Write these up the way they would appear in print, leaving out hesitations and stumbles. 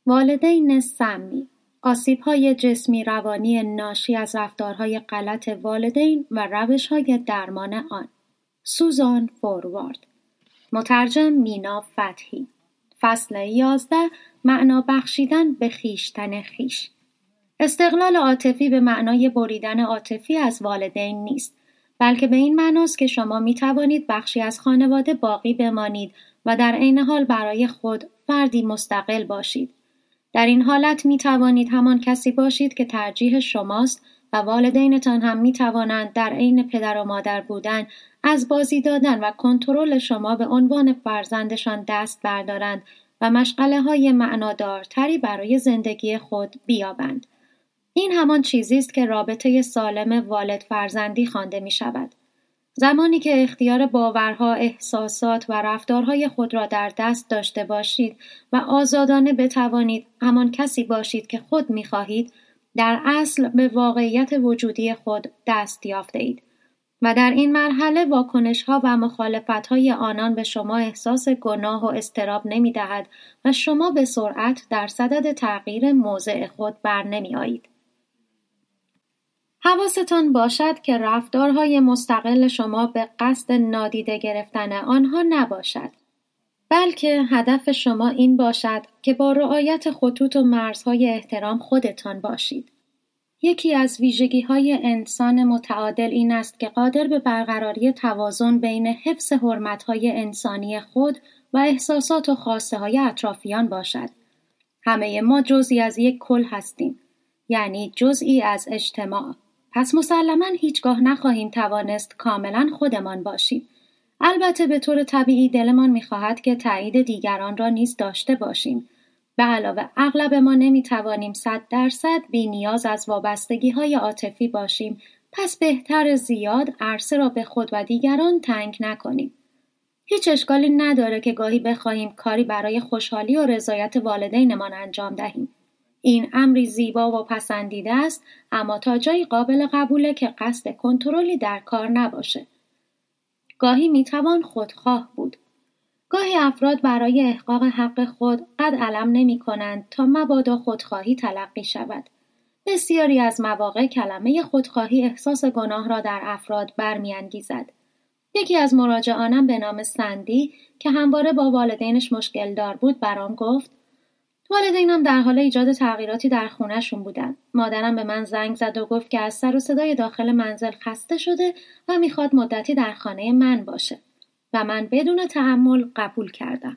والدین سمی، آسیب‌های جسمی روانی ناشی از رفتارهای غلط والدین و روش‌های درمان آن. سوزان فوروارد. مترجم مینا فتحی. فصل 11. معنا بخشیدن به خویشتن خویش. استقلال عاطفی به معنای بریدن عاطفی از والدین نیست، بلکه به این معناست که شما می توانید بخشی از خانواده باقی بمانید و در عین حال برای خود فردی مستقل باشید. در این حالت می توانید همان کسی باشید که ترجیح شماست و والدینتان هم می توانند در عین پدر و مادر بودن از بازی دادن و کنترل شما به عنوان فرزندشان دست بردارند و مشغله‌های معنادارتری برای زندگی خود بیابند. این همان چیزی است که رابطه سالم والد فرزندی خوانده می شود. زمانی که اختیار باورها، احساسات و رفتارهای خود را در دست داشته باشید و آزادانه بتوانید همان کسی باشید که خود می خواهید، در اصل به واقعیت وجودی خود دست یافته اید. و در این مرحله واکنش‌ها و مخالفت‌های آنان به شما احساس گناه و اضطراب نمی‌دهد و شما به سرعت در صدد تغییر موضع خود برنمی‌آیید. حواستان باشد که رفتارهای مستقل شما به قصد نادیده گرفتن آنها نباشد، بلکه هدف شما این باشد که با رعایت خطوط و مرزهای احترام خودتان باشید. یکی از ویژگی‌های انسان متعادل این است که قادر به برقراری توازن بین حفظ حرمت‌های انسانی خود و احساسات و خواسته‌های اطرافیان باشد. همه ما جزئی از یک کل هستیم، یعنی جزئی از اجتماع. پس مسلماً هیچگاه نخواهیم توانست کاملاً خودمان باشیم. البته به طور طبیعی دلمان می‌خواهد که تایید دیگران را نیز داشته باشیم. به علاوه اغلب ما نمی‌توانیم 100% بی‌نیاز از وابستگی‌های عاطفی باشیم، پس بهتر زیاد عرصه را به خود و دیگران تنگ نکنیم. هیچ اشکالی نداره که گاهی بخواهیم کاری برای خوشحالی و رضایت والدینمان انجام دهیم. این امری زیبا و پسندیده است، اما تا جایی قابل قبوله که قصد کنترلی در کار نباشه. گاهی میتوان خودخواه بود. گاهی افراد برای احقاق حق خود قد علم نمی کنند تا مبادا خودخواهی تلقی شود. بسیاری از مواقع کلمه خودخواهی احساس گناه را در افراد برمی‌انگیزد. یکی از مراجعانم به نام سندی که همواره با والدینش مشکل دار بود برام گفت: والدینم در حال ایجاد تغییراتی در خونه‌شون بودن. مادرم به من زنگ زد و گفت که از سر و صدای داخل منزل خسته شده و میخواد مدتی در خانه من باشه. و من بدون تأمل قبول کردم.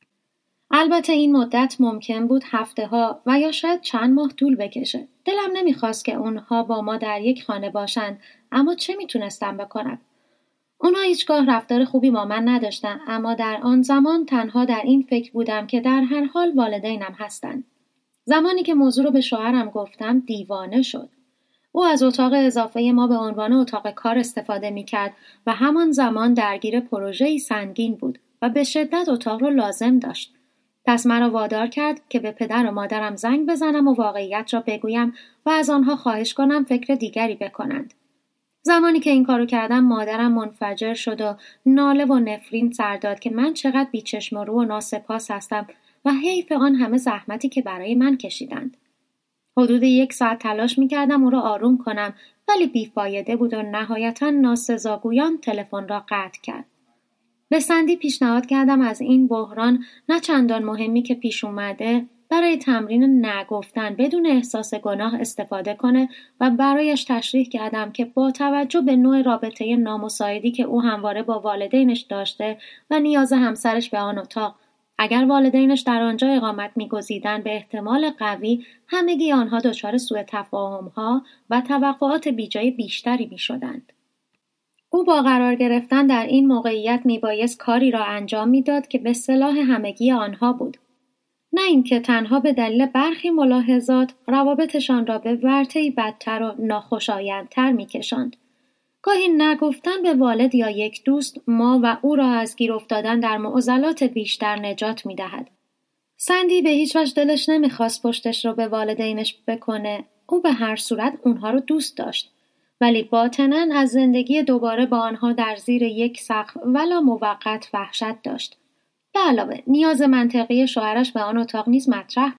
البته این مدت ممکن بود هفته‌ها و یا شاید چند ماه طول بکشه. دلم نمیخواست که اونها با ما در یک خانه باشند، اما چه میتونستم بکنم؟ اونها هیچگاه رفتار خوبی با من نداشتن، اما در آن زمان تنها در این فکر بودم که در هر حال والدینم هستند. زمانی که موضوع رو به شوهرم گفتم دیوانه شد. او از اتاق اضافه ما به عنوان اتاق کار استفاده می‌کرد و همان زمان درگیر پروژه‌ای سنگین بود و به شدت اتاق رو لازم داشت. پس مرا وادار کرد که به پدر و مادرم زنگ بزنم و واقعیت را بگویم و از آنها خواهش کنم فکر دیگری بکنند. زمانی که این کارو کردم مادرم منفجر شد و ناله و نفرین سر داد که من چقدر بیچشم و رو و ناسپاس هستم و حیف آن همه زحمتی که برای من کشیدند. حدود 1 ساعت تلاش می‌کردم او را آروم کنم، ولی بیفایده بود و نهایتاً ناسزاگویان تلفن را قطع کرد. به سندی پیشنهاد کردم از این بحران نه چندان مهمی که پیش اومده برای تمرین نگفتن بدون احساس گناه استفاده کنه و برایش تشریح کردم که با توجه به نوع رابطه نامساعدی که او همواره با والدینش داشته و نیاز همسرش به آن اتاق، اگر والدینش در آنجا اقامت می‌گزیدند به احتمال قوی همگی آنها دچار سوء تفاهم‌ها و توقعات بیجای بیشتری می‌شدند. او با قرار گرفتن در این موقعیت میبایست کاری را انجام میداد که به صلاح همگی آنها بود. نه اینکه تنها به دلیل برخی ملاحظات روابطشان را به ورطه‌ای بدتر و ناخوشایندتر میکشاند. گاهی نگفتن به والد یا یک دوست ما و او را از گیر افتادن در معضلات بیشتر نجات میدهد. سندی به هیچ وجه دلش نمیخواست پشتش رو به والدینش بکنه. او به هر صورت اونها رو دوست داشت. ولی باطناً از زندگی دوباره با آنها در زیر یک سقف ولا موقت وحشت داشت. به علاوه نیاز منطقی شوهرش به آن اتاق نیز مطرح